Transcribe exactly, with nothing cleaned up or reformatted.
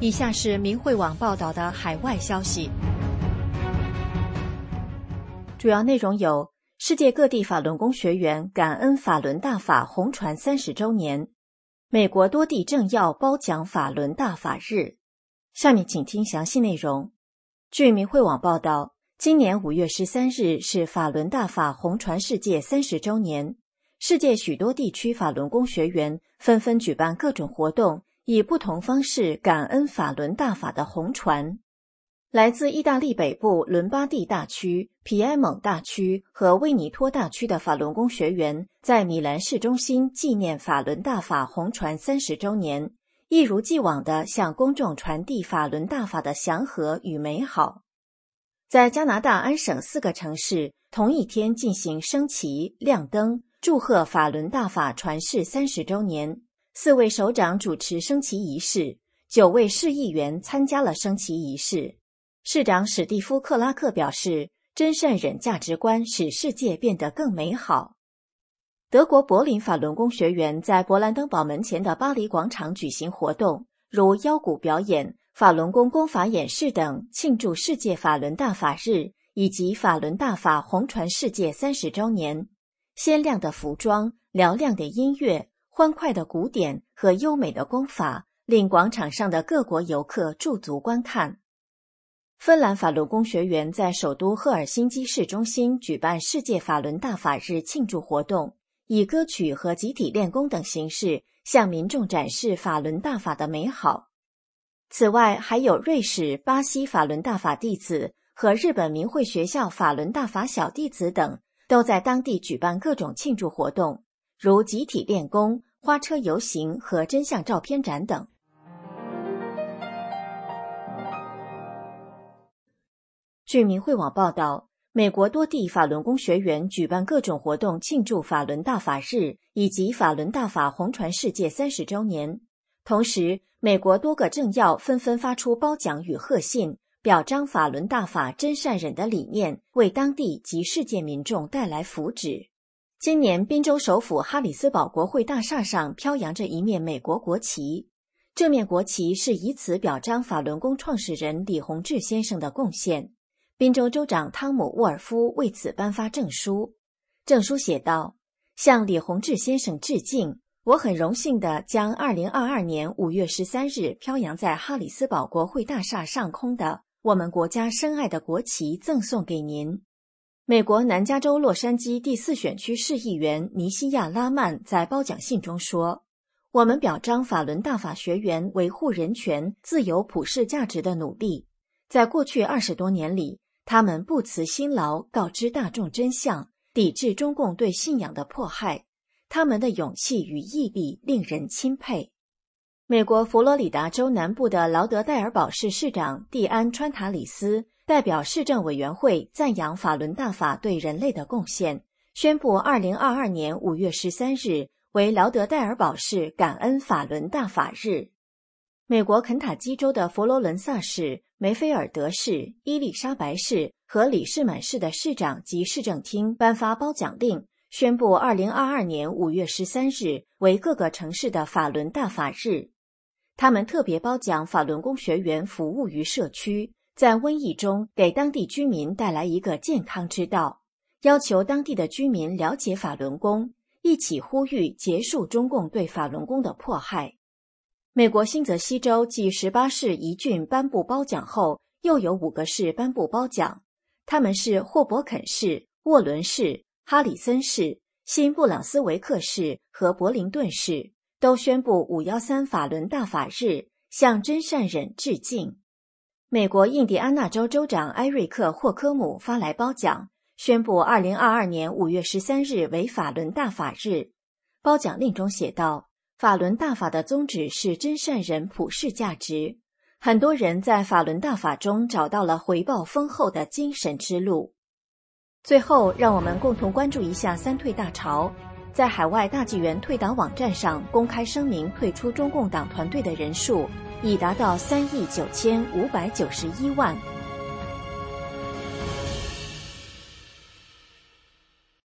以下是明慧网报道的海外消息，主要内容有：世界各地法轮功学员感恩法轮大法红传三十周年，美国多地政要褒奖法轮大法日。下面请听详细内容。据明慧网报道，今年五月十三日是法轮大法红传世界三十周年，世界许多地区法轮功学员纷纷举办各种活动，以不同方式感恩法轮大法的红传。来自意大利北部伦巴第大区、皮埃蒙大区和威尼托大区的法轮功学员在米兰市中心纪念法轮大法红传三十周年，一如既往地向公众传递法轮大法的祥和与美好。在加拿大安省四个城市同一天进行升旗、亮灯，祝贺法轮大法传世三十周年。四位首长主持升旗仪式，九位市议员参加了升旗仪式。市长史蒂夫·克拉克表示，真善忍价值观使世界变得更美好。德国柏林法轮功学员在勃兰登堡门前的巴黎广场举行活动，如腰鼓表演、法轮功功法演示等，庆祝世界法轮大法日以及法轮大法红传世界三十周年。鲜亮的服装、嘹亮的音乐、欢快的鼓点和优美的功法，令广场上的各国游客驻足观看。芬兰法轮功学员在首都赫尔辛基市中心举办世界法轮大法日庆祝活动，以歌曲和集体练功等形式向民众展示法轮大法的美好。此外，还有瑞士、巴西法轮大法弟子和日本明慧学校法轮大法小弟子等，都在当地举办各种庆祝活动，如集体练功、花车游行和真相照片展等。据明慧网报道，美国多地法轮功学员举办各种活动庆祝法轮大法日以及法轮大法红传世界三十周年。同时，美国多个政要纷纷发出褒奖与贺信，表彰法轮大法真善忍的理念为当地及世界民众带来福祉。今年宾州首府哈里斯堡国会大厦上飘扬着一面美国国旗，这面国旗是以此表彰法轮功创始人李洪志先生的贡献。宾州州长汤姆·沃尔夫为此颁发证书，证书写道：向李洪志先生致敬，我很荣幸地将二零二二年五月十三日飘扬在哈里斯堡国会大厦上空的我们国家深爱的国旗赠送给您。美国南加州洛杉矶第四选区市议员尼西亚·拉曼在褒奖信中说，我们表彰法轮大法学员维护人权、自由、普世价值的努力。在过去二十多年里，他们不辞辛劳，告知大众真相，抵制中共对信仰的迫害。他们的勇气与毅力令人钦佩。美国佛罗里达州南部的劳德代尔堡市市长蒂安·川塔里斯代表市政委员会赞扬法轮大法对人类的贡献，宣布二零二二年五月十三日为劳德代尔堡市感恩法轮大法日。美国肯塔基州的佛罗伦萨市、梅菲尔德市、伊丽莎白市和里士满市的市长及市政厅颁发褒奖令，宣布二零二二年五月十三日为各个城市的法轮大法日。他们特别褒奖法轮功学员服务于社区，在瘟疫中给当地居民带来一个健康之道，要求当地的居民了解法轮功，一起呼吁结束中共对法轮功的迫害。美国新泽西州继十八市一郡颁布褒奖后，又有五个市颁布褒奖，他们是霍伯肯市、沃伦市、哈里森市、新布朗斯维克市和伯灵顿市，都宣布五一三法轮大法日向真善忍致敬。美国印第安纳州州长埃瑞克·霍科姆发来褒奖，宣布二零二二年五月十三日为法轮大法日。褒奖令中写道，法轮大法的宗旨是真善忍普世价值，很多人在法轮大法中找到了回报丰厚的精神之路。最后，让我们共同关注一下三退大潮。在海外大纪元退党网站上公开声明退出中共党团队的人数已达到三亿九千五百九十一万。